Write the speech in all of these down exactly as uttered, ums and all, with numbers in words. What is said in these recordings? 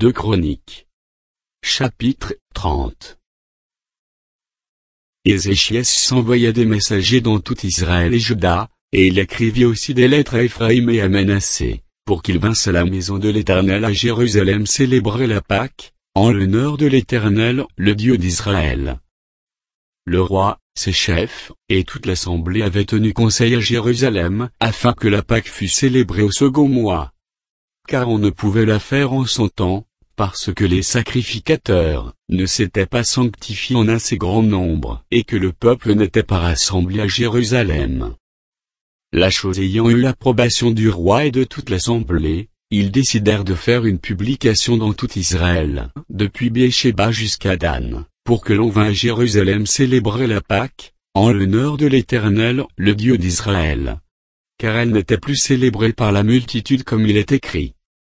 deux Chroniques. Chapitre trente. Ézéchias envoya des messagers dans tout Israël et Juda, et il écrivit aussi des lettres à Éphraïm et à Manassé, pour qu'ils vinssent à la maison de l'Éternel à Jérusalem célébrer la Pâque, en l'honneur de l'Éternel, le Dieu d'Israël. Le roi, ses chefs, et toute l'assemblée avaient tenu conseil à Jérusalem, afin que la Pâque fût célébrée au second mois. Car on ne pouvait la faire en son temps, parce que les sacrificateurs ne s'étaient pas sanctifiés en assez grand nombre, et que le peuple n'était pas rassemblé à Jérusalem. La chose ayant eu l'approbation du roi et de toute l'assemblée, ils décidèrent de faire une publication dans tout Israël, depuis Béersheba jusqu'à Dan, pour que l'on vînt à Jérusalem célébrer la Pâque, en l'honneur de l'Éternel, le Dieu d'Israël. Car elle n'était plus célébrée par la multitude comme il est écrit.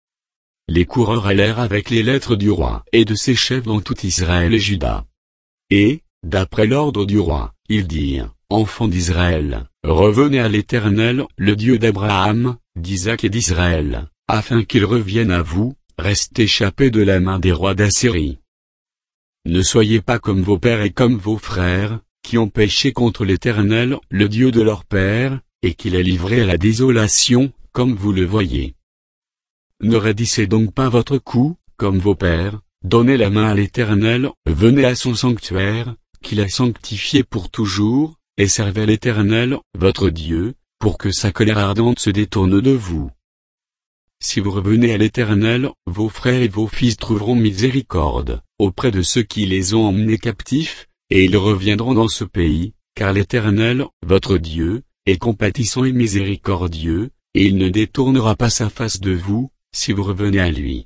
Les coureurs allèrent avec les lettres du roi et de ses chefs dans tout Israël et Juda. Et, d'après l'ordre du roi, ils dirent, enfants d'Israël, revenez à l'Éternel, le Dieu d'Abraham, d'Isaac et d'Israël, afin qu'il revienne à vous, reste échappés de la main des rois d'Assyrie. Ne soyez pas comme vos pères et comme vos frères, qui ont péché contre l'Éternel, le Dieu de leur père, et qu'il a livré à la désolation, comme vous le voyez. Ne raidissez donc pas votre cou, comme vos pères, donnez la main à l'Éternel, venez à son sanctuaire, qu'il a sanctifié pour toujours, et servez l'Éternel, votre Dieu, pour que sa colère ardente se détourne de vous. Si vous revenez à l'Éternel, vos frères et vos fils trouveront miséricorde, auprès de ceux qui les ont emmenés captifs, et ils reviendront dans ce pays, car l'Éternel, votre Dieu, est compatissant et miséricordieux, et il ne détournera pas sa face de vous, si vous revenez à lui.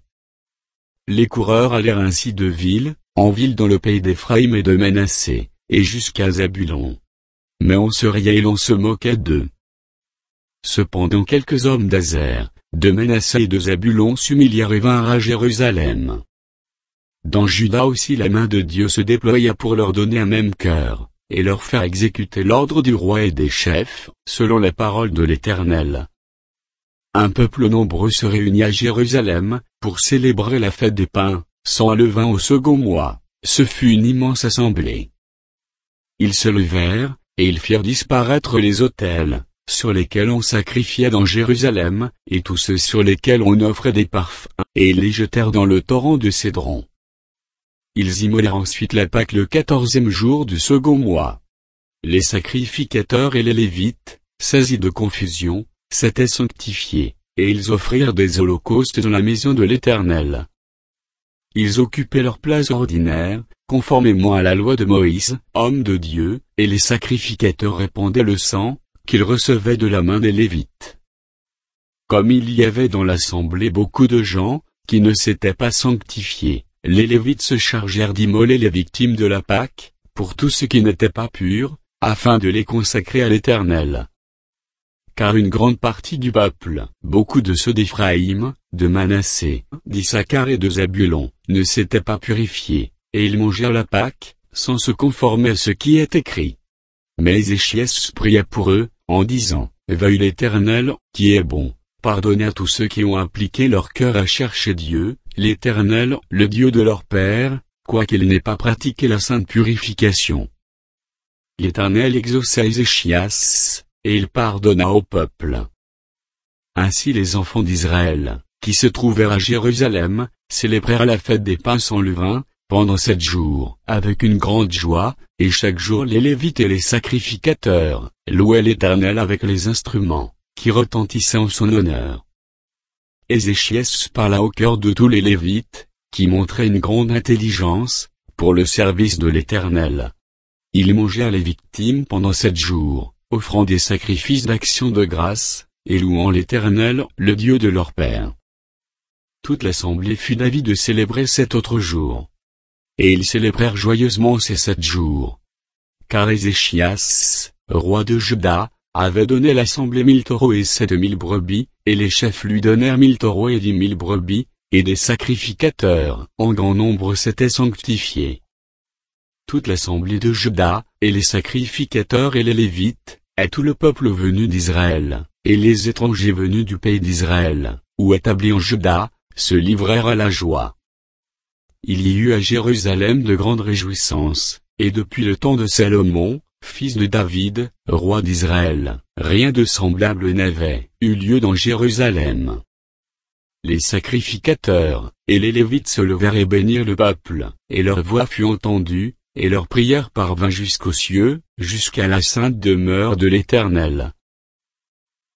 Les coureurs allèrent ainsi de ville, en ville dans le pays d'Éphraïm et de Manassé, et jusqu'à Zabulon. Mais on se riait et l'on se moquait d'eux. Cependant quelques hommes d'Azer, de Manassé et de Zabulon s'humilièrent et vinrent à Jérusalem. Dans Juda aussi la main de Dieu se déploya pour leur donner un même cœur, et leur faire exécuter l'ordre du roi et des chefs, selon la parole de l'Éternel. Un peuple nombreux se réunit à Jérusalem, pour célébrer la fête des pains, sans levain au second mois. Ce fut une immense assemblée. Ils se levèrent, et ils firent disparaître les autels, sur lesquels on sacrifiait dans Jérusalem, et tous ceux sur lesquels on offrait des parfums, et ils les jetèrent dans le torrent de Cédron. Ils immolèrent ensuite la Pâque le quatorzième jour du second mois. Les sacrificateurs et les Lévites, saisis de confusion, s'étaient sanctifiés, et ils offrirent des holocaustes dans la maison de l'Éternel. Ils occupaient leur place ordinaire, conformément à la loi de Moïse, homme de Dieu, et les sacrificateurs répandaient le sang, qu'ils recevaient de la main des Lévites. Comme il y avait dans l'assemblée beaucoup de gens, qui ne s'étaient pas sanctifiés, les Lévites se chargèrent d'immoler les victimes de la Pâque, pour tous ceux qui n'étaient pas purs, afin de les consacrer à l'Éternel. Car une grande partie du peuple, beaucoup de ceux d'Éphraïm, de Manassé, d'Issachar et de Zabulon, ne s'étaient pas purifiés, et ils mangèrent la Pâque, sans se conformer à ce qui est écrit. Mais Ézéchias pria pour eux, en disant, veuille l'Éternel, qui est bon, pardonner à tous ceux qui ont appliqué leur cœur à chercher Dieu, l'Éternel, le Dieu de leur père, quoiqu'ils n'aient pas pratiqué la sainte purification. L'Éternel exauça Ézéchias, et il pardonna au peuple. Ainsi les enfants d'Israël, qui se trouvèrent à Jérusalem, célébrèrent la fête des pains sans levain, pendant sept jours, avec une grande joie, et chaque jour les Lévites et les sacrificateurs, louaient l'Éternel avec les instruments, qui retentissaient en son honneur. Ézéchias parla au cœur de tous les Lévites, qui montraient une grande intelligence, pour le service de l'Éternel. Ils mangèrent les victimes pendant sept jours, offrant des sacrifices d'action de grâce, et louant l'Éternel, le Dieu de leur père. Toute l'assemblée fut d'avis de célébrer cet autre jour. Et ils célébrèrent joyeusement ces sept jours. Car Ézéchias, roi de Juda, avait donné à l'assemblée mille taureaux et sept mille brebis, et les chefs lui donnèrent mille taureaux et dix mille brebis, et des sacrificateurs, en grand nombre s'étaient sanctifiés. Toute l'assemblée de Juda, et les sacrificateurs et les Lévites, et tout le peuple venu d'Israël, et les étrangers venus du pays d'Israël, ou établis en Juda, se livrèrent à la joie. il y eut à Jérusalem de grandes réjouissances, et depuis le temps de Salomon, fils de David, roi d'Israël, rien de semblable n'avait eu lieu dans Jérusalem. Les sacrificateurs, et les Lévites se levèrent et bénirent le peuple, et leur voix fut entendue, et leur prière parvint jusqu'aux cieux, jusqu'à la sainte demeure de l'Éternel.